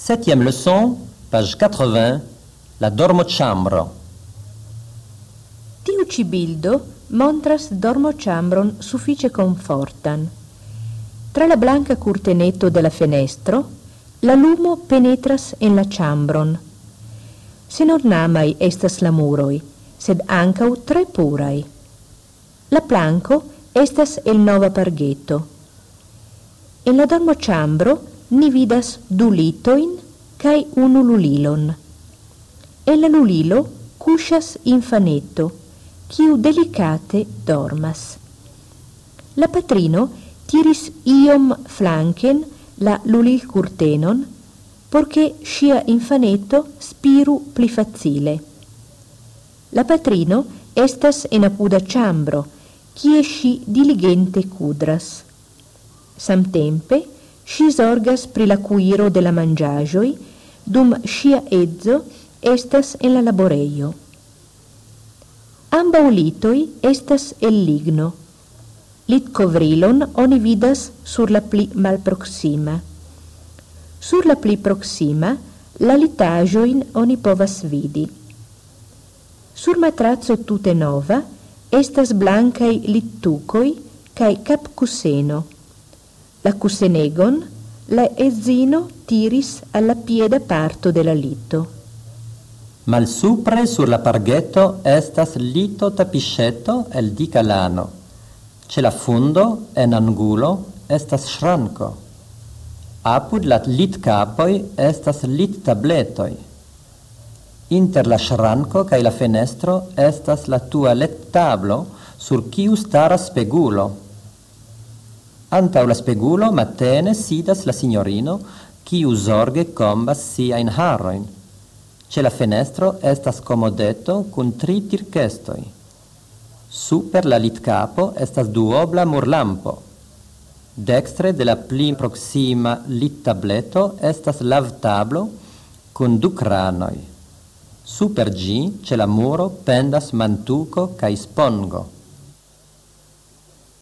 Septième leçon, page 80, la dormoĉambro. Tiu ĉi bildo montras dormoĉambron sufiĉe komfortan. Tra la blanka kurteneto de la fenestro, la lumo penetras en la ĉambron. Senornamaj estas la muroj, sed ankaŭ tre puraj. La planko estas el nova pargeto. En la dormoĉambro ni vidas du litojn kaj unu lulilon. En la lulilo kuŝas infaneto, kiu delikate dormas. La patrino tiris iom flanken la lulilkurtenon, por ke ŝia infaneto spiru pli facile. La patrino estas en apuda ĉambro, kie ŝi diligente kudras. Samtempe ŝi zorgas pri la kuiro de la manĝaĵoj, dum ŝia edzo estas en la laborejo. Ambaŭ litoj estas el ligno. Litkovrilon oni vidas sur la pli malproksima. Sur la pli proksima la litaĵojn oni povas vidi. Sur matraco tute nova estas blankaj littukoj kaj kapkuseno. La kusenegon la edzino tiris alla pieda parto de la lito. Malsupre sur la pargeto estas lito tapiŝeto el dika lano. Ĉe la fundo, en angulo, estas ŝranko. Apud la litkapoj estas littabletoj. Inter la ŝranko kaj la fenestro estas la tualettablo, sur kiu staras spegulo. Antaŭ la spegulo matene sidas la signorino, kiu zorge kombas siajn harojn. Ĉe la fenestro estas komodeto kun 3 tirkestoj. Super la litkapo estas duobla murlampo. Dekstre de la pli proksima littableto estas lavtablo kun 2 kranoj. Super ĝi ĉe la muro pendas mantuko kaj spongo.